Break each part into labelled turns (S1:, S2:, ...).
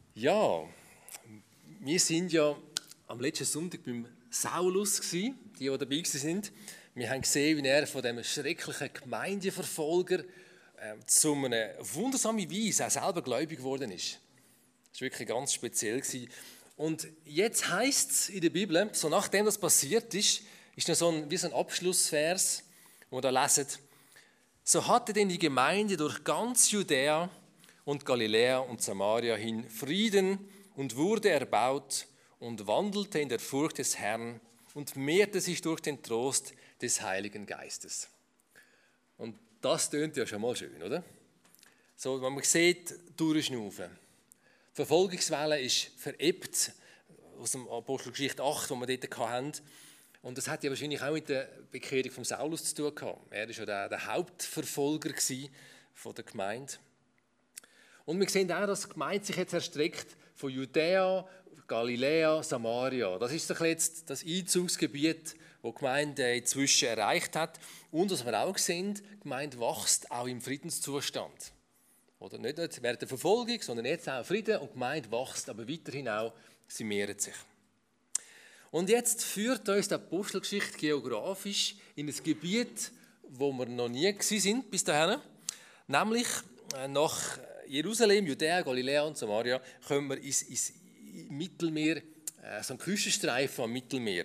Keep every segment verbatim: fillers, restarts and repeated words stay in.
S1: Ja, wir sind ja am letzten Sonntag beim Saulus gsi, die, die dabei sind. Wir haben gesehen, wie er von dem schrecklichen Gemeindeverfolger äh, zu einer wundersamen Weise auch selber gläubig geworden ist. Das war wirklich ganz speziell gewesen. Und jetzt heisst es in der Bibel, so nachdem das passiert ist, ist noch so ein, wie so ein Abschlussvers, wo wir da lesen: So hatte denn die Gemeinde durch ganz Judäa und Galiläa und Samaria hin Frieden und wurde erbaut und wandelte in der Furcht des Herrn und mehrte sich durch den Trost des Heiligen Geistes. Und das tönt ja schon mal schön, oder? So, wenn man sieht, durchschnaufen. Die Verfolgungswelle ist verebbt aus dem Apostelgeschichte acht, die wir dort hatten. Und das hat ja wahrscheinlich auch mit der Bekehrung von Saulus zu tun gehabt. Er war ja der, der Hauptverfolger von der Gemeinde. Und wir sehen auch, dass die Gemeinde sich jetzt erstreckt von Judäa, Galiläa, Samaria. Das ist doch jetzt das Einzugsgebiet, das die Gemeinde inzwischen erreicht hat. Und was wir auch sehen, die Gemeinde wächst auch im Friedenszustand. Oder nicht nur während der Verfolgung, sondern jetzt auch Frieden, und die Gemeinde wächst, aber weiterhin auch, sie mehrt sich. Und jetzt führt uns die Apostelgeschichte geografisch in ein Gebiet, wo wir noch nie gewesen sind bis dahin, nämlich nach Jerusalem, Judäa, Galiläa und Samaria kommen wir ins, ins Mittelmeer, äh, so ein Küstenstreifen am Mittelmeer.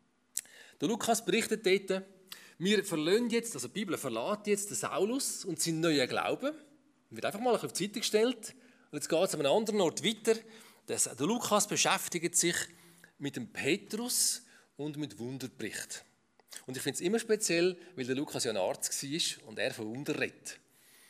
S1: Der Lukas berichtet dort, wir verlassen jetzt, also die Bibel verlässt jetzt den Saulus und seinen neuen Glauben. Er wird einfach mal auf die Seite gestellt und jetzt geht es an einem anderen Ort weiter. Das, der Lukas beschäftigt sich mit dem Petrus und mit Wunderbericht. Und ich finde es immer speziell, weil der Lukas ja ein Arzt war und er von Wunder redet.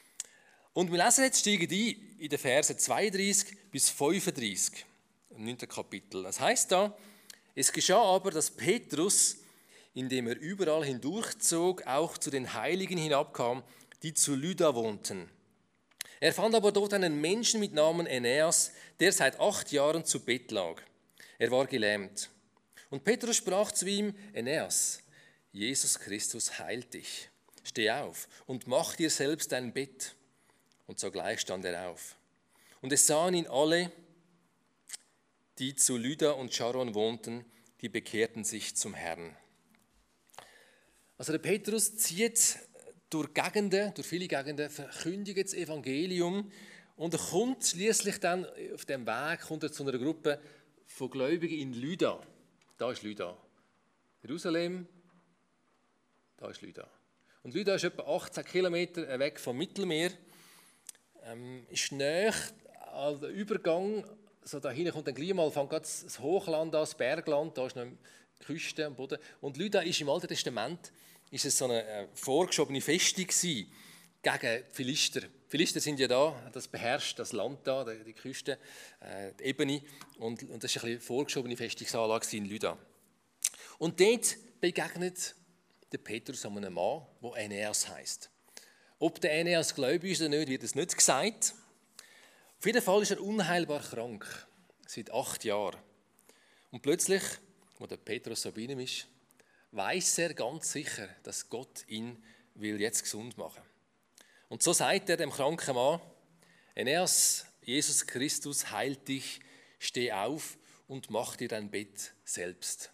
S1: Und wir lesen jetzt, steigen ein in den Versen zweiunddreißig bis fünfunddreißig, im neunten Kapitel. Das heisst da: Es geschah aber, dass Petrus, indem er überall hindurchzog, auch zu den Heiligen hinabkam, die zu Lydda wohnten. Er fand aber dort einen Menschen mit Namen Aeneas, der seit acht Jahren zu Bett lag. Er war gelähmt. Und Petrus sprach zu ihm: Aeneas, Jesus Christus heilt dich. Steh auf und mach dir selbst dein Bett. Und sogleich stand er auf. Und es sahen ihn alle, die zu Lydda und Charon wohnten, die bekehrten sich zum Herrn. Also der Petrus zieht durch Gegenden, durch viele Gegenden, verkündigt das Evangelium und er kommt schließlich dann auf dem Weg kommt er zu einer Gruppe von Gläubigen in Lydda. Da ist Lydda. Jerusalem, da ist Lydda. Und Lydda ist etwa achtzehn Kilometer weg vom Mittelmeer. Ähm, ist nahe an der Übergang, so da hinten kommt dann gleich mal, fängt das Hochland an, das Bergland, da ist noch die Küste am Boden. Und Lydda ist im Alten Testament ist es so eine äh, vorgeschobene Festung gewesen gegen die Philister. Die Philister sind ja da, das beherrscht das Land da, die, die Küste, äh, die Ebene. Und, und das war eine vorgeschobene Festungsanlage in Lydda. Und dort begegnet der Petrus einem Mann, der Aeneas heisst. Ob der Aeneas gläubig ist oder nicht, wird es nicht gesagt. Auf jeden Fall ist er unheilbar krank, seit acht Jahren. Und plötzlich, wo der Petrus so bei ihm ist, weiss er ganz sicher, dass Gott ihn will jetzt gesund machen. Und so sagt er dem kranken Mann: Aeneas, Jesus Christus heilt dich, steh auf und mach dir dein Bett selbst.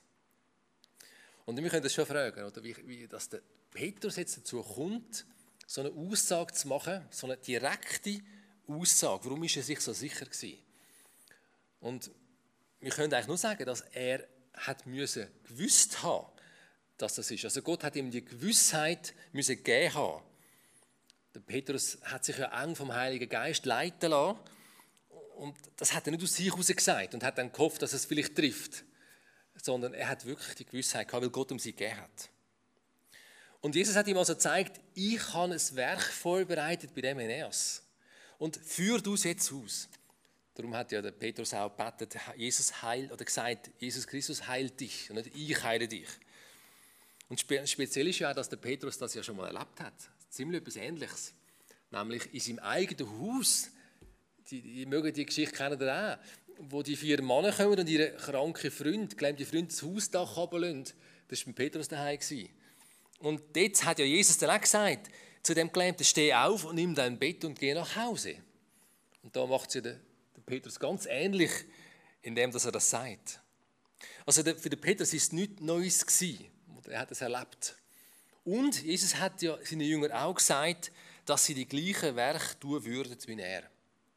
S1: Und wir können uns schon fragen, oder wie, wie dass der Petrus jetzt dazu kommt, so eine Aussage zu machen, so eine direkte Aussage. Warum ist er sich so sicher gewesen? Und wir können eigentlich nur sagen, dass er hat müssen gewusst haben, dass das ist. Also Gott hat ihm die Gewissheit müssen gegeben haben. Der Petrus hat sich ja eng vom Heiligen Geist leiten lassen und das hat er nicht aus sich heraus gesagt und hat dann gehofft, dass es vielleicht trifft, sondern er hat wirklich die Gewissheit gehabt, weil Gott ihm sie gegeben hat. Und Jesus hat ihm also gezeigt: Ich habe ein Werk vorbereitet bei dem Aeneas. Und führ du es jetzt aus. Darum hat ja der Petrus auch gebetet, Jesus heilt, oder gesagt, Jesus Christus heilt dich und nicht ich heile dich. Und speziell ist ja auch, dass der Petrus das ja schon mal erlebt hat. Ziemlich etwas Ähnliches. Nämlich in seinem eigenen Haus. Die, die mögen die Geschichte kennen ihr auch. Wo die vier Männer kommen und ihre kranke Freund, gelähmte Freund, das Hausdach runterlassen. Das war bei Petrus daheim. Und dort hat ja Jesus dann auch gesagt, zu dem Gelähmten: Steh auf und nimm dein Bett und geh nach Hause. Und da macht es ja der, der Petrus ganz ähnlich, indem dass er das sagt. Also für den Petrus war es nichts Neues gewesen. Er hat es erlebt. Und Jesus hat ja seinen Jüngern auch gesagt, dass sie die gleichen Werke tun würden wie er.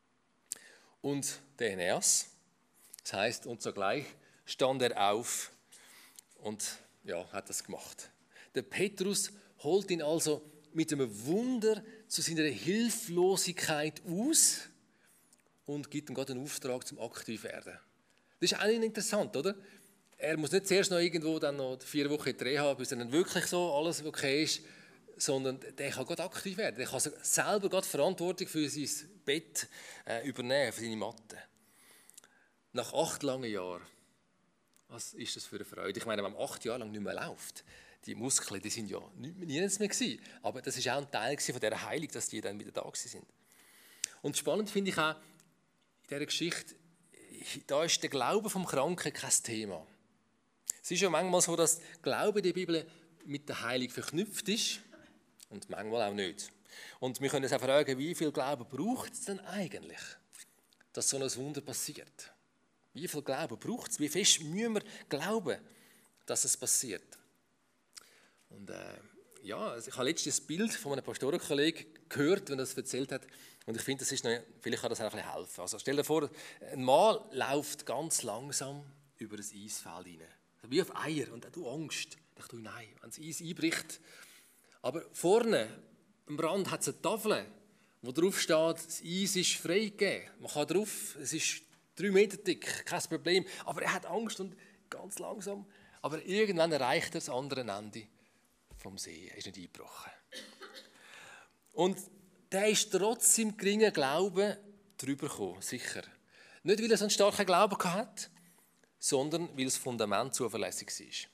S1: Und der Aeneas, das heisst, und sogleich stand er auf und ja, hat das gemacht. Der Petrus holt ihn also mit einem Wunder zu seiner Hilflosigkeit aus und gibt ihm Gott einen Auftrag zum aktiv werden. Das ist auch interessant, oder? Er muss nicht zuerst noch irgendwo dann noch vier Wochen in die Reha, bis dann wirklich so alles okay ist, sondern der kann Gott aktiv werden. Der kann selber Gott Verantwortung für sein Bett äh, übernehmen, für seine Matte. Nach acht langen Jahren, was ist das für eine Freude? Ich meine, wenn man acht Jahre lang nicht mehr läuft, die Muskeln, die sind ja nirgends mehr gewesen. Aber das war auch ein Teil von dieser Heilung, dass die dann wieder da sind. Und spannend finde ich auch in dieser Geschichte, da ist der Glaube vom Kranken kein Thema. Es ist ja manchmal so, dass Glaube in der Bibel mit der Heilung verknüpft ist und manchmal auch nicht. Und wir können uns auch fragen, wie viel Glauben braucht es denn eigentlich, dass so ein Wunder passiert? Wie viel Glauben braucht es? Wie fest müssen wir glauben, dass es passiert? Und äh, ja, also ich habe letztens ein Bild von einem Pastorenkollegen gehört, wenn er das erzählt hat. Und ich finde, das ist noch, vielleicht kann das auch ein bisschen helfen. Also stell dir vor, ein Mann läuft ganz langsam über das Eisfeld hinein. Wie auf Eier. Und du Angst. Ich dachte, nein, wenn das Eis einbricht. Aber vorne am Rand hat es eine Tafel, wo drauf steht, das Eis ist freigegeben. Man kann drauf, es ist drei Meter dick, kein Problem. Aber er hat Angst und ganz langsam. Aber irgendwann erreicht er das andere Ende vom See. Er ist nicht eingebrochen. Und der ist trotz seinem geringen Glauben drüber gekommen, sicher. Nicht, weil er so einen starken Glauben hatte, sondern weil das Fundament zuverlässig war.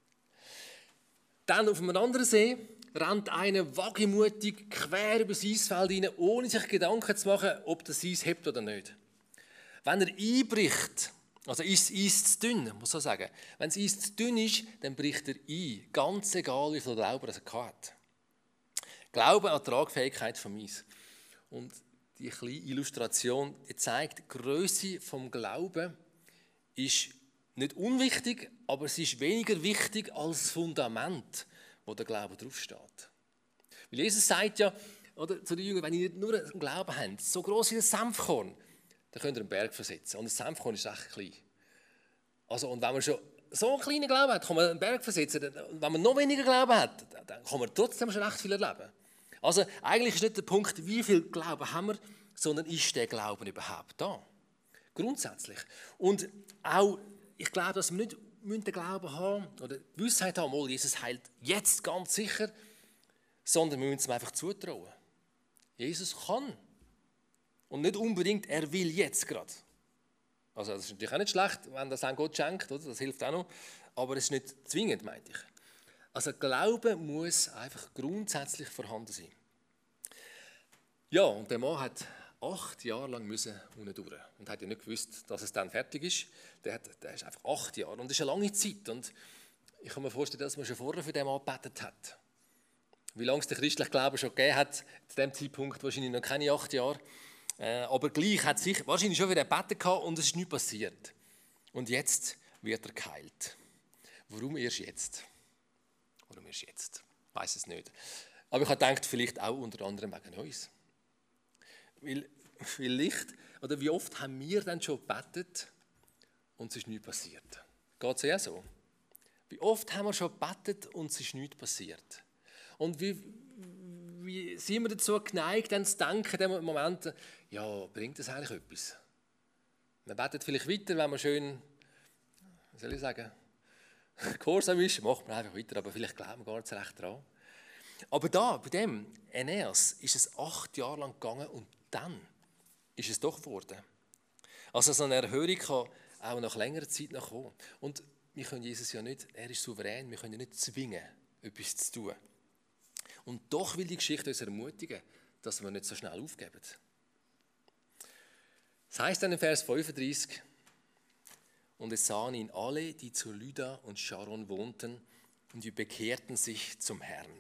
S1: Dann auf einem anderen See rennt einer wagemutig quer über das Eisfeld hinein, ohne sich Gedanken zu machen, ob das Eis hebt oder nicht. Wenn er einbricht, also ist das Eis zu dünn, muss ich so sagen. Wenn das Eis zu dünn ist, dann bricht er ein, ganz egal, wie viel Glauben er hat. Glaube an die Tragfähigkeit vom Eis. Und die kleine Illustration die zeigt, die Grösse des Glaubens ist nicht unwichtig, aber es ist weniger wichtig als das Fundament, wo der Glaube draufsteht. Weil Jesus sagt ja oder, zu den Jüngern, wenn ihr nur einen Glauben habt, so gross wie ein Senfkorn, dann könnt ihr einen Berg versetzen. Und ein Senfkorn ist echt klein. Also, und wenn man schon so einen kleinen Glauben hat, kann man einen Berg versetzen. Und wenn man noch weniger Glauben hat, dann kann man trotzdem schon recht viel erleben. Also eigentlich ist nicht der Punkt, wie viel Glauben haben wir, sondern ist der Glauben überhaupt da? Grundsätzlich. Und auch, ich glaube, dass wir nicht den Glauben haben oder die Gewissheit haben, oh, Jesus heilt jetzt ganz sicher, sondern wir müssen es ihm einfach zutrauen. Jesus kann. Und nicht unbedingt, er will jetzt gerade. Also das ist natürlich auch nicht schlecht, wenn das auch Gott schenkt, oder? Das hilft auch noch. Aber es ist nicht zwingend, meinte ich. Also Glaube muss einfach grundsätzlich vorhanden sein. Ja, und der Mann hat acht Jahre lang müssen unten durch und hat ja nicht gewusst, dass es dann fertig ist. Der, hat, der ist einfach acht Jahre und das ist eine lange Zeit. Und ich kann mir vorstellen, dass man schon vorher für den Mann gebetet hat. Wie lange es den christlichen Glauben schon gegeben hat, zu dem Zeitpunkt wahrscheinlich noch keine acht Jahre. Äh, aber gleich hat sich wahrscheinlich schon wieder gebetet gehabt und es ist nichts passiert. Und jetzt wird er geheilt. Warum erst jetzt? Warum erst jetzt? Ich weiss es nicht. Aber ich habe gedacht, vielleicht auch unter anderem wegen uns. Weil vielleicht, oder wie oft haben wir dann schon gebetet und es ist nichts passiert? Geht es ja so? Wie oft haben wir schon gebetet und es ist nichts passiert? Und wie, wie sind wir dazu geneigt, dann zu denken, in dem Moment, ja, bringt das eigentlich etwas? Man betet vielleicht weiter, wenn man schön, wie soll ich sagen, gehorsam ist, macht man einfach weiter, aber vielleicht glauben wir gar nicht so recht dran. Aber da, bei dem Aeneas, ist es acht Jahre lang gegangen und dann ist es doch geworden. Also so eine Erhörung kann auch nach längerer Zeit noch kommen. Und wir können Jesus ja nicht, er ist souverän, wir können ihn nicht zwingen, etwas zu tun. Und doch will die Geschichte uns ermutigen, dass wir nicht so schnell aufgeben. Das heißt dann in Vers fünfunddreißig, und es sahen ihn alle, die zu Lydda und Sharon wohnten, und die bekehrten sich zum Herrn.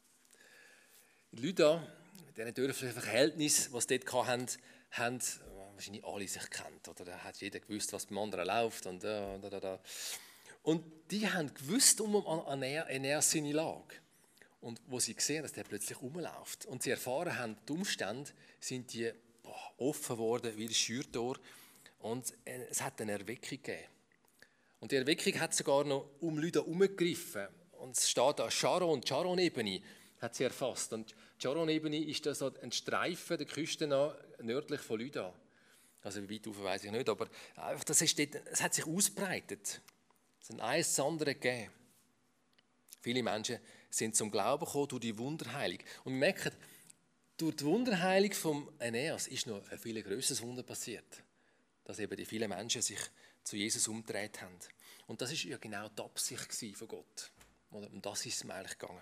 S1: In Lydda, mit diesen dörflichen Verhältnissen, die sie dort hatten, haben wahrscheinlich alle sich kennt. Oder da hat jeder gewusst, was beim anderen läuft. Und, da, da, da. Und die haben gewusst um Aeneas seine Lage. Und wo sie sehen, dass der plötzlich rumläuft und sie erfahren haben, die Umstände, sind die boah, offen geworden wie ein Schürtor. Und es hat eine Erweckung gegeben. Und die Erweckung hat sogar noch um Leute herumgegriffen. Und es steht da Sharon, die Sharon-Ebene hat sie erfasst. Und die Sharon-Ebene ist da so ein Streifen der Küste nach, nördlich von Lydda. Also wie weit rauf weiß ich nicht, aber einfach, das ist dort, es hat sich ausgebreitet. Es hat eines das andere gegeben. Viele Menschen sind zum Glauben gekommen durch die Wunderheilung. Und wir merken, durch die Wunderheilung von Aeneas ist noch ein viel grösseres Wunder passiert. Dass eben die vielen Menschen sich zu Jesus umgedreht haben. Und das war ja genau die Absicht von Gott. Um das ist es mir eigentlich gegangen.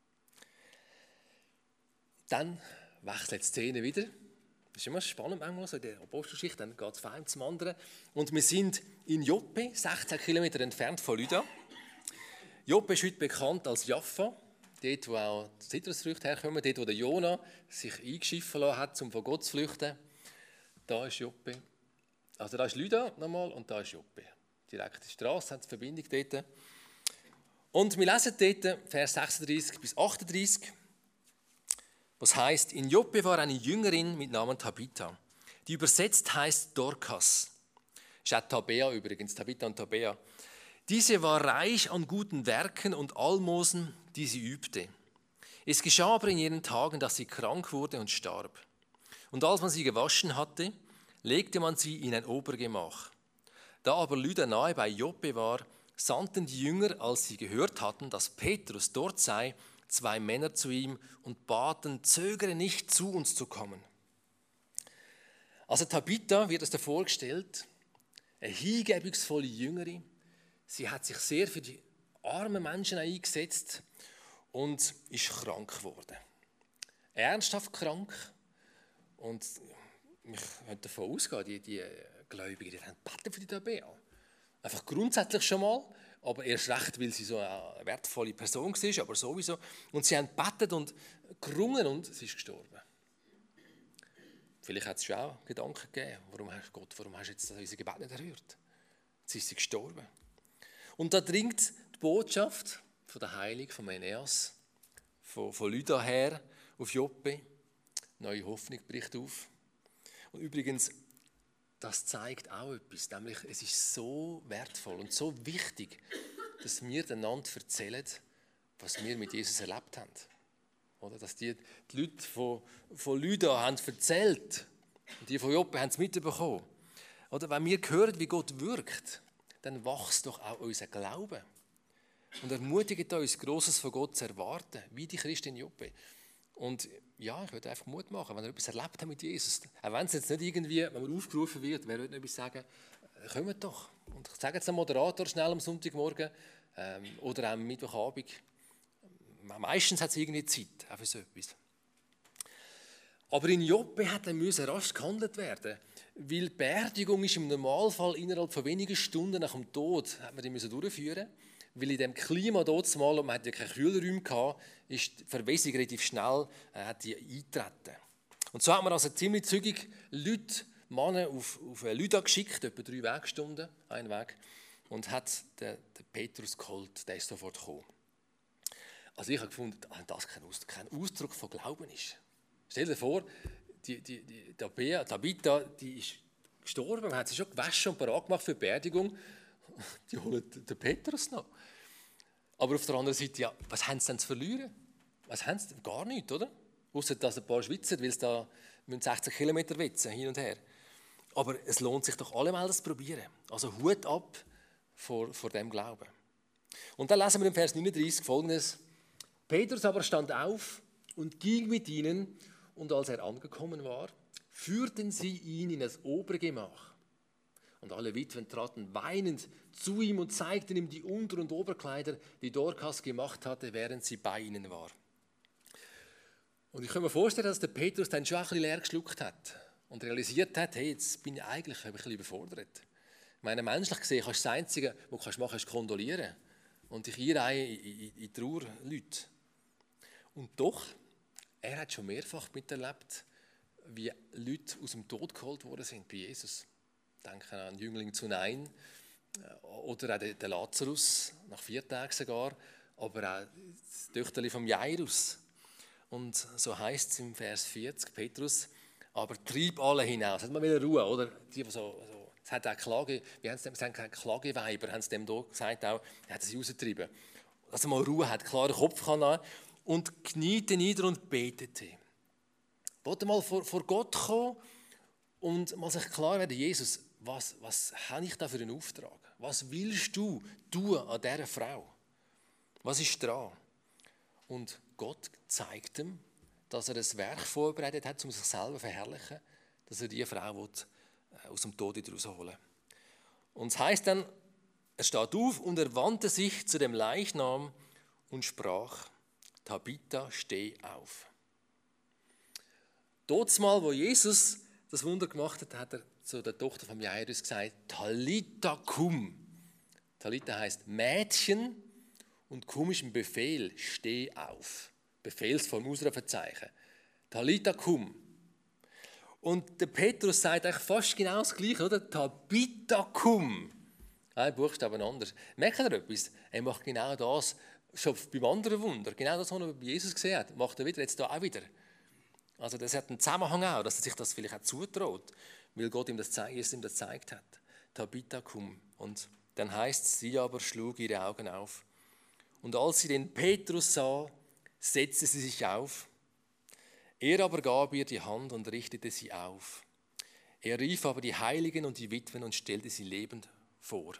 S1: Dann wechselt die Szene wieder. Das ist immer spannend manchmal, so in der Apostelgeschichte, dann geht es von einem zum anderen. Und wir sind in Joppe, sechzehn Kilometer entfernt von Lydda. Joppe ist heute bekannt als Jaffa, dort wo auch die Zitrusfrüchte herkommen, dort wo der Jona sich eingeschiffen lassen hat, um von Gott zu flüchten. Da ist Joppe. Also da ist Lydda nochmal und da ist Joppe. Direkt die Straße, hat die Verbindung dort. Und wir lesen dort Vers sechsunddreißig bis achtunddreißig, was heißt: In Joppe war eine Jüngerin mit Namen Tabitha, die übersetzt heißt Dorkas. Ist auch Tabea übrigens, Tabitha und Tabea. Diese war reich an guten Werken und Almosen, die sie übte. Es geschah aber in ihren Tagen, dass sie krank wurde und starb. Und als man sie gewaschen hatte, legte man sie in ein Obergemach. Da aber Lydda nahe bei Joppe war, sandten die Jünger, als sie gehört hatten, dass Petrus dort sei, zwei Männer zu ihm und baten, zögere nicht, zu uns zu kommen. Also Tabitha wird uns da vorgestellt, eine hingebungsvolle Jüngerin. Sie hat sich sehr für die armen Menschen eingesetzt und ist krank geworden. Ernsthaft krank. Und ich könnte davon ausgehen, die, die Gläubigen, die haben gebeten für die Tabea. Einfach grundsätzlich schon mal, aber erst recht, weil sie so eine wertvolle Person war, aber sowieso. Und sie haben gebetet und gerungen und sie ist gestorben. Vielleicht hat es schon auch Gedanken gegeben, warum hast Gott, warum hast du jetzt unser Gebet nicht erhört? Jetzt ist sie gestorben. Und da dringt die Botschaft von der Heilung von Aeneas, von, von Lydda her auf Joppe. Neue Hoffnung bricht auf. Und übrigens, das zeigt auch etwas, nämlich es ist so wertvoll und so wichtig, dass wir einander erzählen, was wir mit Jesus erlebt haben. Oder dass die, die Leute von, von Lydda haben erzählt und die von Joppe haben es mitbekommen. Oder wenn wir hören, wie Gott wirkt, dann wächst doch auch unser Glaube. Und ermutigt uns, Grosses von Gott zu erwarten, wie die Christen in Joppe. Und ja, ich würde einfach Mut machen, wenn ihr etwas erlebt habt mit Jesus. Auch wenn es jetzt nicht irgendwie, wenn man aufgerufen wird, wer würde etwas sagen, kommt doch. Und sagt es dem Moderator schnell am Sonntagmorgen ähm, oder am Mittwochabend. Meistens hat es irgendwie Zeit, auch für so etwas. Aber in Joppe hat dann rasch gehandelt werden, weil die Beerdigung ist im Normalfall innerhalb von wenigen Stunden nach dem Tod hat man die müssen durchführen, weil in dem Klima dort mal, und man hatte ja keine Kühlräume gehabt, ist die Verwesung relativ schnell äh, hat die eingetreten. Und so hat man also ziemlich zügig Leute, Männer auf, auf Lydda geschickt, etwa drei Wegstunden, ein Weg, und hat den, den Petrus geholt, der ist sofort gekommen. Also ich habe gefunden, dass das kein Ausdruck, kein Ausdruck von Glauben ist. Stell dir vor, die, die, die Tabea, Tabitha, die ist gestorben, man hat sie schon gewaschen und bereit gemacht für die Beerdigung. Die holen den Petrus noch. Aber auf der anderen Seite, ja, was haben sie denn zu verlieren? Was haben sie denn? Gar nichts, oder? Ausser dass ein paar schwitzen, weil sie da sechzig Kilometer wetzen, hin und her. Aber es lohnt sich doch allemal, das zu probieren. Also Hut ab vor, vor dem Glauben. Und dann lesen wir im Vers neununddreißig Folgendes. Petrus aber stand auf und ging mit ihnen, und als er angekommen war, führten sie ihn in das Obergemach. Und alle Witwen traten weinend zu ihm und zeigten ihm die Unter- und Oberkleider, die Dorkas gemacht hatte, während sie bei ihnen war. Und ich kann mir vorstellen, dass der Petrus dann schon ein bisschen leer geschluckt hat und realisiert hat, hey, jetzt bin ich eigentlich ein bisschen überfordert. Ich meine, menschlich gesehen kannst du das Einzige, was du machen kannst, ist kondolieren und dich einreihen in, in, in Trauerleute. Und doch, er hat schon mehrfach miterlebt, wie Leute aus dem Tod geholt worden sind bei Jesus. Denken an den Jüngling zu Nain oder auch den Lazarus, nach vier Tagen sogar, aber auch das Töchterli vom Jairus. Und so heißt es im Vers vierzig, Petrus, aber trieb alle hinaus. Hat man wieder Ruhe, oder? Die, die so, so, es hat auch Klage, wie haben sie dem gesagt, Klageweiber, haben sie dem da gesagt auch, er hat sie rausgetrieben. Dass er mal Ruhe hat, klaren Kopf kann haben und kniete nieder und betete. Wollte mal vor, vor Gott kommen und mal sich klar werden, Jesus, was, was habe ich da für einen Auftrag? Was willst du tun an dieser Frau? Was ist dran? Und Gott zeigt ihm, dass er ein Werk vorbereitet hat, um sich selber zu verherrlichen, dass er diese Frau will, äh, aus dem Tod wieder rausholen will. Und es heisst dann, er steht auf und er wandte sich zu dem Leichnam und sprach, Tabitha, steh auf. Dort mal, wo Jesus das Wunder gemacht hat, hat er zu der Tochter von Jairus gesagt, Talitha cum. Talitha heisst Mädchen und cum ist ein Befehl, steh auf. Befehlsform, Ausrufezeichen. Talitha cum. Und der Petrus sagt eigentlich fast genau das Gleiche, oder? Tabitha cum. Ein Buchstaben anders. Merkt ihr etwas? Er macht genau das, schon beim anderen Wunder, genau das, was er bei Jesus gesehen hat, macht er wieder, jetzt hier auch wieder. Also das hat einen Zusammenhang auch, dass er sich das vielleicht auch zutraut, weil Gott ihm das, Jesus ihm das gezeigt hat. Tabitha cum. Und dann heißt es, sie aber schlug ihre Augen auf. Und als sie den Petrus sah, setzte sie sich auf. Er aber gab ihr die Hand und richtete sie auf. Er rief aber die Heiligen und die Witwen und stellte sie lebend vor.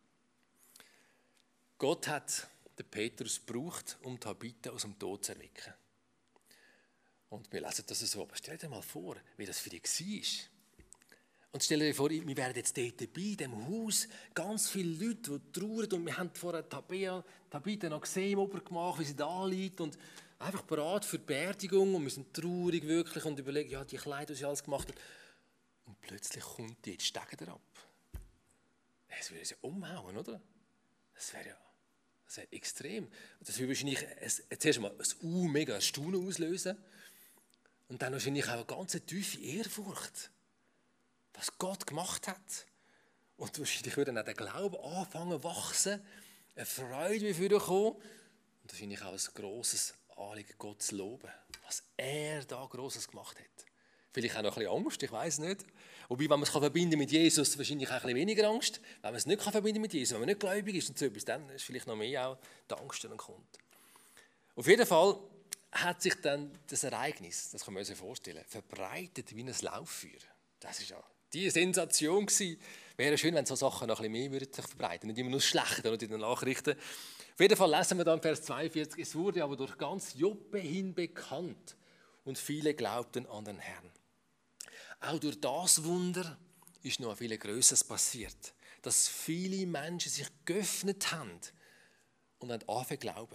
S1: Gott hat den Petrus gebraucht, um Tabitha aus dem Tod zu erwecken. Und wir lesen das so, aber stell dir mal vor, wie das für dich war. Und stell dir vor, wir wären jetzt dort dabei, in diesem Haus, ganz viele Leute, die trauern. Und wir haben vorher Tabitha, Tabitha noch gesehen im Obergemach, wie sie da liegt. Und einfach bereit für die Beerdigung. Und wir sind traurig wirklich und überlegen, ja, die Kleider, die sie alles gemacht hat. Und plötzlich kommt die, jetzt steigen ab. Das würde sie umhauen, oder? Das wäre ja das wäre extrem. Das würde wahrscheinlich zuerst einmal ein uh, mega Staunen auslösen. Und dann wahrscheinlich auch eine ganz tiefe Ehrfurcht, was Gott gemacht hat. Und wahrscheinlich würde dann auch der Glaube anfangen zu wachsen, eine Freude wie kommen und wahrscheinlich auch ein grosses Anliegen, Gott zu loben, was er da Grosses gemacht hat. Vielleicht auch noch ein bisschen Angst, ich weiß nicht. Wobei, wenn man es verbinden mit Jesus, wahrscheinlich auch ein bisschen weniger Angst. Wenn man es nicht verbinden mit Jesus, wenn man nicht gläubig ist und so etwas, dann ist vielleicht noch mehr auch die Angst, die dann kommt. Auf jeden Fall hat sich dann das Ereignis, das kann man sich vorstellen, verbreitet wie ein Lauffeuer. Das war ja die Sensation gewesen. Wäre schön, wenn so Sachen noch ein bisschen mehr würden sich verbreiten, nicht immer nur schlecht oder in den Nachrichten. Auf jeden Fall lesen wir dann Vers zweiundvierzig, es wurde aber durch ganz Joppe hin bekannt und viele glaubten an den Herrn. Auch durch das Wunder ist noch viel Größeres passiert, dass viele Menschen sich geöffnet haben und haben angefangen zu glauben.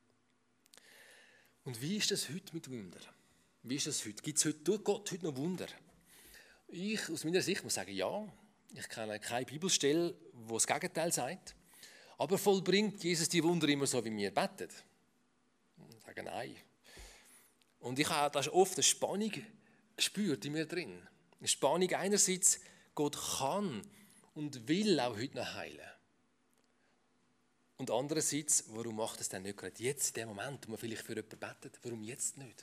S1: Und wie ist das heute mit Wunder? Wie ist das heute? Gibt es heute durch Gott heute noch Wunder? Ich aus meiner Sicht muss sagen, ja. Ich kenne keine Bibelstelle, wo das Gegenteil sagt. Aber vollbringt Jesus die Wunder immer so, wie wir beten? Ich sage nein. Und ich habe da oft eine Spannung gespürt in mir drin. Eine Spannung einerseits, Gott kann und will auch heute noch heilen. Und andererseits, warum macht es dann nicht gerade jetzt, in dem Moment, wo man vielleicht für jemanden betet? Warum jetzt nicht?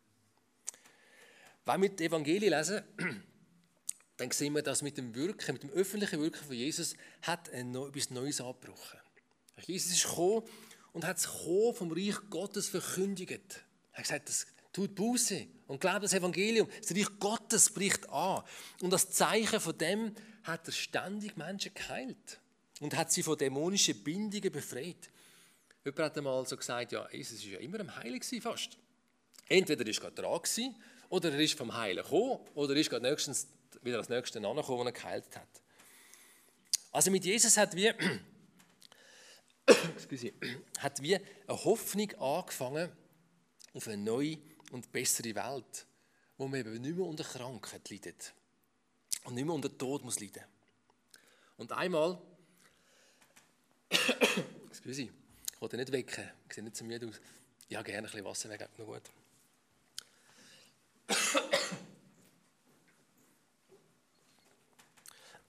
S1: Wenn wir die Evangelien lesen, dann sehen wir, dass mit dem Wirken, mit dem öffentlichen Wirken von Jesus hat etwas Neues angebrochen. Jesus ist gekommen und hat das Kommen vom Reich Gottes verkündigt. Er hat gesagt, das tut Buße und glaubt das Evangelium. Das Reich Gottes bricht an. Und als Zeichen von dem hat er ständig Menschen geheilt und hat sie von dämonischen Bindungen befreit. Jemand hat einmal so gesagt, ja, Jesus war ja immer am Heilen fast. Entweder er war gerade dran oder er ist vom Heilen gekommen oder er ist gerade nächstens wieder als Nächste angekommen, wo er geheilt hat. Also mit Jesus hat wie, hat wie eine Hoffnung angefangen auf eine neue und bessere Welt, wo man eben nicht mehr unter Krankheit leidet und nicht mehr unter Tod muss leiden. Und einmal, excuse, ich wollte nicht wecken, ich sehe nicht so müde aus. Ja, gerne ein bisschen Wasser weg, noch gut.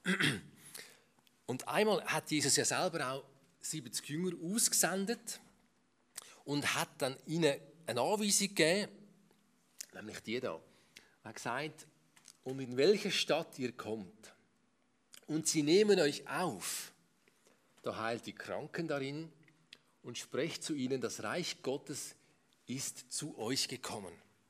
S1: Und einmal hat Jesus ja selber auch siebzig Jünger ausgesendet und hat dann ihnen eine Anweisung gegeben, nämlich die da. Er hat gesagt, und in welche Stadt ihr kommt, und sie nehmen euch auf, da heilt die Kranken darin und sprecht zu ihnen, das Reich Gottes ist zu euch gekommen.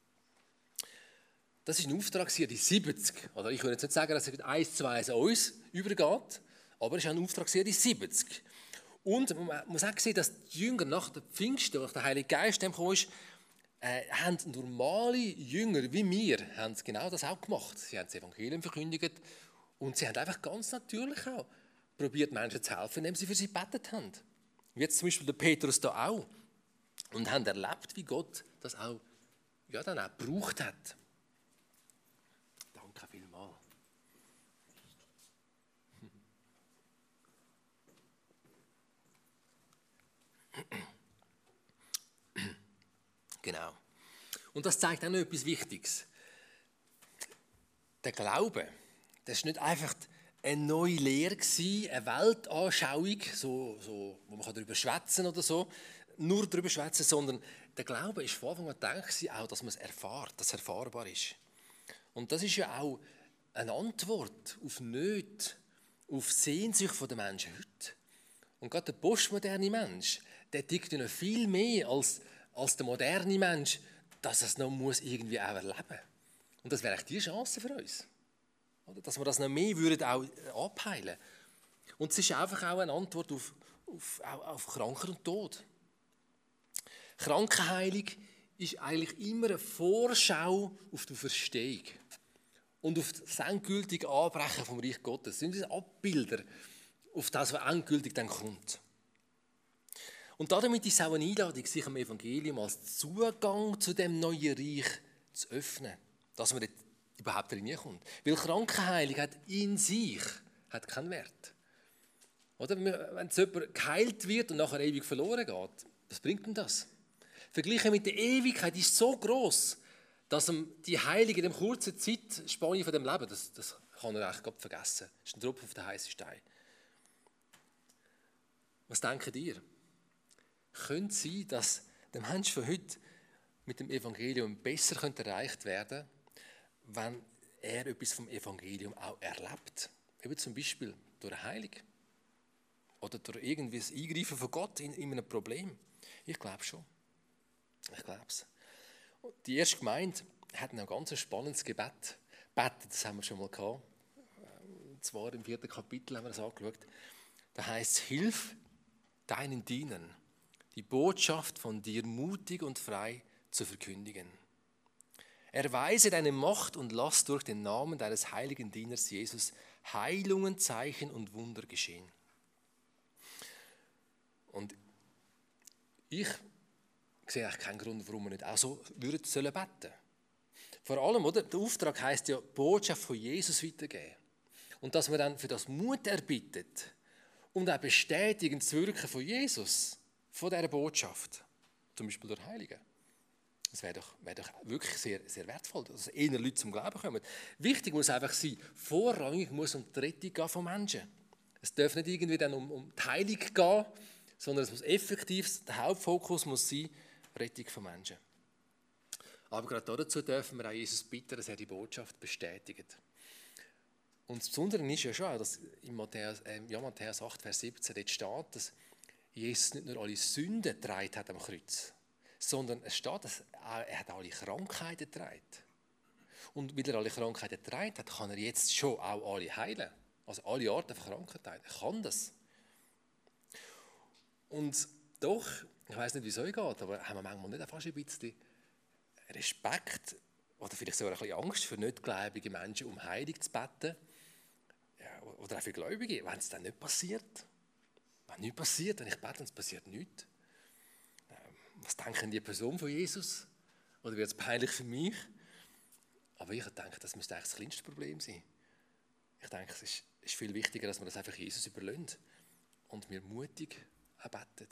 S1: Das ist ein Auftrag an die siebzig. Oder ich würde jetzt nicht sagen, dass es eins, zwei an uns übergeht, aber es ist ein Auftrag an die siebzig. Und man muss auch sehen, dass die Jünger nach der Pfingsten, nach der Heilige Geist gekommen ist, äh, haben normale Jünger wie wir haben genau das auch gemacht. Sie haben das Evangelium verkündigt und sie haben einfach ganz natürlich auch probiert, Menschen zu helfen, indem sie für sie gebetet haben. Wie jetzt zum Beispiel der Petrus da auch. Und haben erlebt, wie Gott das auch, ja, dann auch gebraucht hat. Danke vielmals. Genau. Und das zeigt auch noch etwas Wichtiges. Der Glaube, das ist nicht einfach eine neue Lehre gewesen, eine Weltanschauung, so, so, wo man darüber schwätzen oder so, nur darüber schwätzen, sondern der Glaube ist von Anfang an gedacht, auch, dass man es erfährt, dass es erfahrbar ist. Und das ist ja auch eine Antwort auf Nöte, auf Sehnsucht der Menschen heute. Und gerade der postmoderne Mensch, der tickt ja noch viel mehr als, als der moderne Mensch, dass er es noch muss irgendwie auch erleben muss. Und das wäre echt die Chance für uns. Oder? Dass wir das noch mehr würden auch abheilen. Und es ist einfach auch eine Antwort auf, auf, auf Krankheit und Tod. Krankenheilung ist eigentlich immer eine Vorschau auf die Verstehung und auf das endgültige Anbrechen vom Reich Gottes. Das sind Abbilder auf das, was endgültig dann kommt. Und damit ist es auch eine Einladung, sich am Evangelium als Zugang zu dem neuen Reich zu öffnen, dass man dort überhaupt reinkommt. Weil Krankenheilung hat in sich hat keinen Wert. Oder? Wenn jetzt jemand geheilt wird und nachher ewig verloren geht, was bringt denn das? Verglichen mit der Ewigkeit ist so groß, dass ihm die Heilung in dem kurzen Zeitspanne von dem Leben, das, das kann er eigentlich vergessen. Das ist ein Tropfen auf den heißen Stein. Was denkt ihr? Könnte es sein, dass der Mensch von heute mit dem Evangelium besser erreicht werden könnte, wenn er etwas vom Evangelium auch erlebt? Eben zum Beispiel durch eine Heilung oder durch irgendwie das Eingreifen von Gott in, in einem Problem. Ich glaube schon. Ich glaube es. Die erste Gemeinde hat ein ganz spannendes Gebet gebetet, das haben wir schon mal gehabt. Und zwar im vierten Kapitel haben wir das angeschaut. Da heißt es, hilf deinen Dienern, die Botschaft von dir mutig und frei zu verkündigen. Erweise deine Macht und lass durch den Namen deines heiligen Dieners Jesus Heilungen, Zeichen und Wunder geschehen. Und ich sehe eigentlich keinen Grund, warum wir nicht auch so würden sollen beten. Vor allem, oder? Der Auftrag heisst ja, die Botschaft von Jesus weitergeben. Und dass man dann für das Mut erbittet und auch bestätigend das Wirken von Jesus, von dieser Botschaft, zum Beispiel durch Heiligen. Das wäre doch, wäre doch wirklich sehr, sehr wertvoll, dass eher Leute zum Glauben kommen. Wichtig muss einfach sein, vorrangig muss um die Rettung gehen von Menschen. Es darf nicht irgendwie dann um, um die Heilung gehen, sondern es muss effektiv, der Hauptfokus muss sein, Rettung von Menschen. Aber gerade dazu dürfen wir auch Jesus bitten, dass er die Botschaft bestätigt. Und das Besondere ist ja schon, dass in Matthäus, äh, ja, Matthäus acht, Vers siebzehn dort steht, dass Jesus nicht nur alle Sünden getragen hat am Kreuz, sondern es steht, dass er hat alle Krankheiten getragen. Und weil er alle Krankheiten getragen hat, kann er jetzt schon auch alle heilen. Also alle Arten von Krankheiten. Er kann das. Und doch, ich weiss nicht, wie es euch geht, aber haben wir manchmal nicht fast ein bisschen Respekt oder vielleicht sogar ein bisschen Angst für nicht-gläubige Menschen, um Heilung zu beten. Ja, oder auch für Gläubige, wenn es dann nicht passiert. Wenn nichts passiert, wenn ich bete und es passiert nichts. Was denken die Person von Jesus? Oder wird es peinlich für mich? Aber ich denke, das müsste eigentlich das kleinste Problem sein. Ich denke, es ist, ist viel wichtiger, dass wir das einfach Jesus überlassen und wir mutig beten.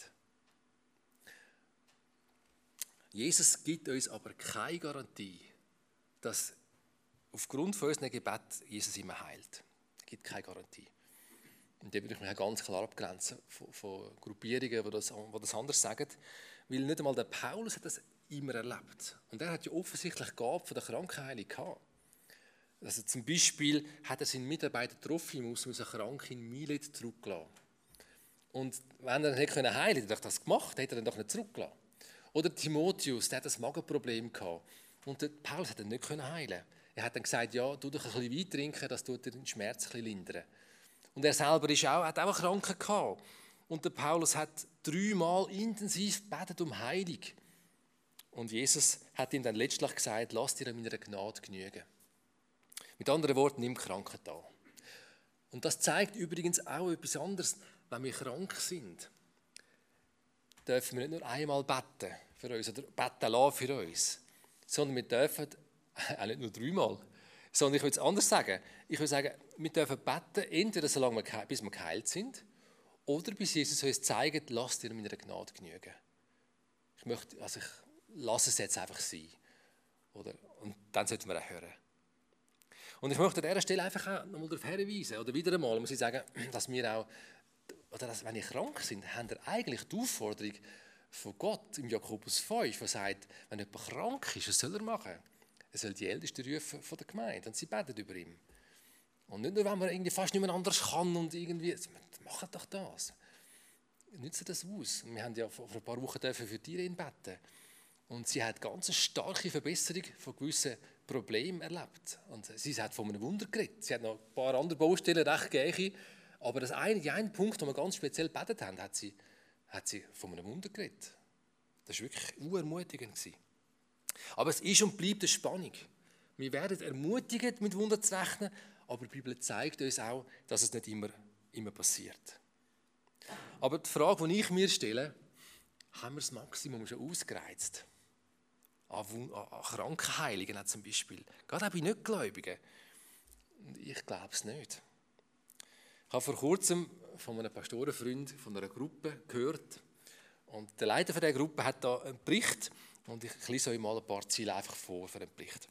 S1: Jesus gibt uns aber keine Garantie, dass aufgrund von unserem Gebet Jesus immer heilt. Er gibt keine Garantie. Und da würde ich mich ganz klar abgrenzen von, von Gruppierungen, die das, die das anders sagen. Weil nicht einmal der Paulus hat das immer erlebt. Und er hat ja offensichtlich Gabe von der Krankenheilung gehabt. Also zum Beispiel hat er seinen Mitarbeiter Trophimus müssen krank in Milet zurückgelassen. Und wenn er nicht heilen konnte, hat er das gemacht, hätte er ihn doch nicht zurückgelassen. Oder Timotheus, der hat ein Magenproblem gehabt. Und der Paulus hat ihn nicht heilen. Er hat dann gesagt, ja, tu doch ein bisschen Wein trinken, das tut dir den Schmerz ein bisschen lindern. Und er selber ist auch, hat auch eine Krankheit gehabt. Und der Paulus hat dreimal intensiv gebetet um Heilung. Und Jesus hat ihm dann letztlich gesagt, lass dir an meiner Gnade genügen. Mit anderen Worten, nimm Krankheit an. Und das zeigt übrigens auch etwas anderes. Wenn wir krank sind, dürfen wir nicht nur einmal beten für uns oder beten lassen für uns, sondern wir dürfen auch nicht nur dreimal, sondern ich will es anders sagen. Ich will sagen, wir dürfen beten, entweder solange wir, bis wir geheilt sind, oder bis Jesus uns zeigt, lass dir meiner Gnade genügen. Ich möchte, also ich lasse es jetzt einfach sein. Oder? Und dann sollten wir auch hören. Und ich möchte an dieser Stelle einfach auch nochmal darauf hinweisen, oder wieder einmal muss ich sagen, dass wir auch, oder dass, wenn ihr krank sind, habt ihr eigentlich die Aufforderung von Gott im Jakobus fünf, der sagt, wenn jemand krank ist, was soll er machen? Er soll die Ältesten rufen von der Gemeinde und sie beten über ihn. Und nicht nur, wenn man irgendwie fast nicht mehr anders kann und irgendwie, macht doch das. Nützt das aus. Wir haben ja vor ein paar Wochen für die Irene beten. Und sie hat ganz eine starke Verbesserung von gewissen Problemen erlebt. Und sie hat von einem Wunder geredet. Sie hat noch ein paar andere Baustellen, recht gleiche. Aber das eine, die einen Punkt, den wir ganz speziell gebetet haben, hat sie, hat sie von einem Wunder geredet. Das war wirklich unermutigend. Aber es ist und bleibt eine Spannung. Wir werden ermutigt, mit Wunder zu rechnen, aber die Bibel zeigt uns auch, dass es nicht immer, immer passiert. Aber die Frage, die ich mir stelle, haben wir das Maximum schon ausgereizt? An, an Krankenheiligen zum Beispiel. Gerade auch bei Nichtgläubigen. Ich glaube es nicht. Ich habe vor kurzem von einem Pastorenfreund von einer Gruppe gehört. Und der Leiter dieser Gruppe hat da einen Bericht. Und ich lese euch mal ein paar Ziele einfach vor für den Bericht.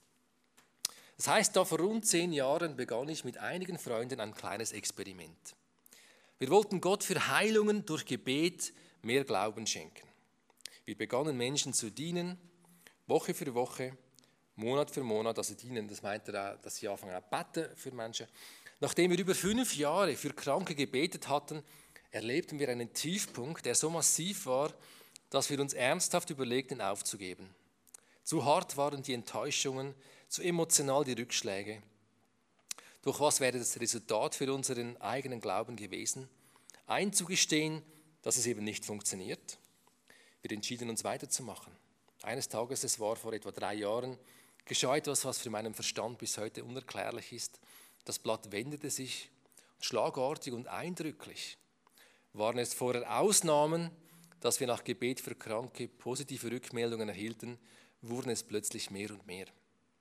S1: Das heißt, da vor rund zehn Jahren begann ich mit einigen Freunden ein kleines Experiment. Wir wollten Gott für Heilungen durch Gebet mehr Glauben schenken. Wir begannen Menschen zu dienen, Woche für Woche, Monat für Monat, also dienen, das meint er auch, dass sie anfangen zu beten für Menschen. Nachdem wir über fünf Jahre für Kranke gebetet hatten, erlebten wir einen Tiefpunkt, der so massiv war, dass wir uns ernsthaft überlegten, aufzugeben. Zu hart waren die Enttäuschungen, zu emotional die Rückschläge. Doch was wäre das Resultat für unseren eigenen Glauben gewesen? Einzugestehen, dass es eben nicht funktioniert. Wir entschieden uns weiterzumachen. Eines Tages, es war vor etwa drei Jahren, geschah etwas, was für meinen Verstand bis heute unerklärlich ist. Das Blatt wendete sich, schlagartig und eindrücklich. Waren es vorher Ausnahmen, dass wir nach Gebet für Kranke positive Rückmeldungen erhielten, wurden es plötzlich mehr und mehr.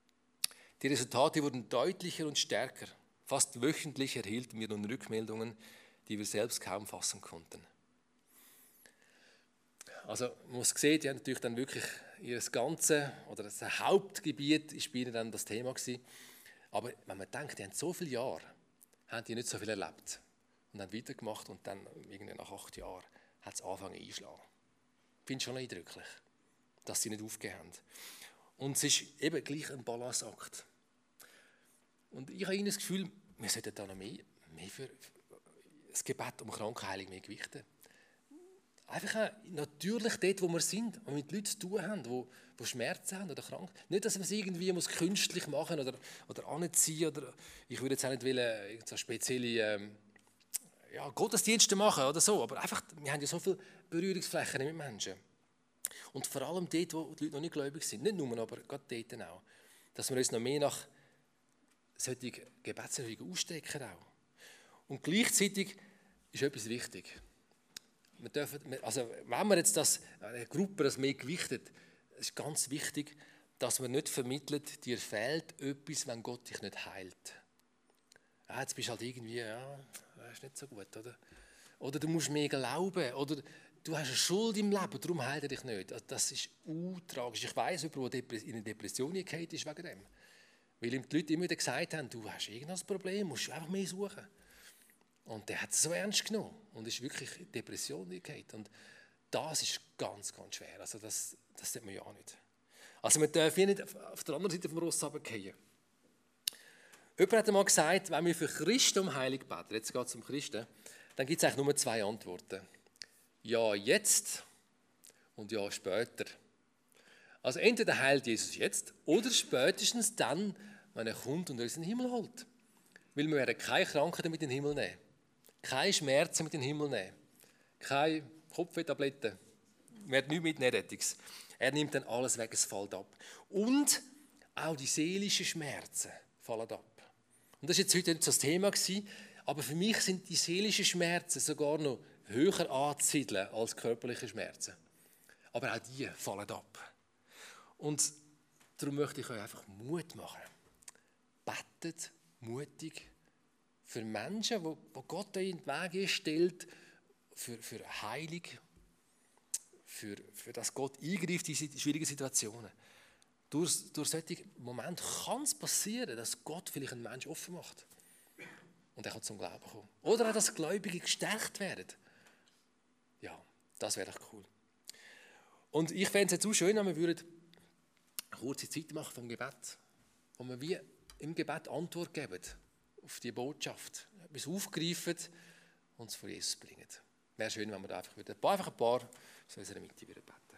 S1: Die Resultate wurden deutlicher und stärker. Fast wöchentlich erhielten wir nun Rückmeldungen, die wir selbst kaum fassen konnten. Also man muss sehen, die haben natürlich dann wirklich ihr ganzes, oder das Hauptgebiet ist bei ihnen dann das Thema gewesen. Aber wenn man denkt, die haben so viele Jahre, haben die nicht so viel erlebt und haben weitergemacht und dann irgendwie nach acht Jahren hat es angefangen einschlagen. Ich finde es schon eindrücklich, dass sie nicht aufgegeben haben. Und es ist eben gleich ein Balanceakt. Und ich habe das Gefühl, wir sollten da noch mehr, mehr für das Gebet um Krankenheilung mehr gewichten. Einfach natürlich dort, wo wir sind und mit Leuten zu tun haben, die, die Schmerzen haben oder krank. Nicht, dass man es irgendwie muss künstlich machen oder, oder anziehen. Oder, ich würde jetzt auch nicht wollen, so spezielle ähm, ja, Gottesdienste machen oder so. Aber einfach, wir haben ja so viele Berührungsflächen mit Menschen. Und vor allem dort, wo die Leute noch nicht gläubig sind. Nicht nur, aber gerade dort auch. Dass wir uns noch mehr nach solchen Gebetserhörungen ausstrecken auch. Und gleichzeitig ist etwas wichtig. Wir dürfen, also wenn man jetzt das, eine Gruppe das mehr gewichtet, ist ganz wichtig, dass man nicht vermittelt, dir fehlt etwas, wenn Gott dich nicht heilt. Ja, jetzt bist du halt irgendwie, ja, das ist nicht so gut, oder? Oder du musst mehr glauben, oder du hast eine Schuld im Leben, darum heilt er dich nicht. Das ist untragisch. Ich weiss, jemand, der in eine Depression gefallen ist wegen dem. Weil ihm die Leute immer wieder gesagt haben, du hast irgendein Problem, musst du einfach mehr suchen. Und der hat es so ernst genommen und ist wirklich in Depression gegangen. Und das ist ganz, ganz schwer. Also das, das sieht man ja auch nicht. Also man darf hier nicht auf der anderen Seite vom Ross runterfallen. Jemand hat einmal gesagt, wenn wir für Christen um Heilung beten, jetzt geht es um Christen, dann gibt es eigentlich nur zwei Antworten. Ja, jetzt und ja, später. Also entweder heilt Jesus jetzt oder spätestens dann, wenn er kommt und uns in den Himmel holt. Weil wir werden keine Krankheiten mit in den Himmel nehmen, keine Schmerzen mit in den Himmel nehmen, keine Kopfwehtabletten, wir werden nichts mitnehmen, Rettings. Er nimmt dann alles weg, es fällt ab. Und auch die seelischen Schmerzen fallen ab. Und das war jetzt heute nicht so das Thema, aber für mich sind die seelischen Schmerzen sogar noch höher anzusiedeln als körperliche Schmerzen. Aber auch die fallen ab. Und darum möchte ich euch einfach Mut machen. Betet mutig für Menschen, wo, wo Gott euch in den Weg stellt, für, für Heilung, für, für das Gott eingreift in schwierigen Situationen. Durch, durch solche Momente kann es passieren, dass Gott vielleicht einen Menschen offen macht. Und er kann zum Glauben kommen. Oder auch, dass Gläubige gestärkt werden. Ja, das wäre doch cool. Und ich fände es jetzt auch schön, wenn wir würden eine kurze Zeit machen vom Gebet, wo wir wie im Gebet Antwort geben auf die Botschaft, etwas aufgreifen und es vor Jesus bringen. Wäre schön, wenn wir da einfach, wieder, einfach ein paar aus unserer Mitte beten.